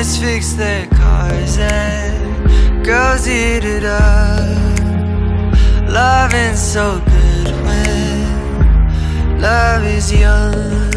boys fix their cars and girls eat it up. Loving's so good when love is young.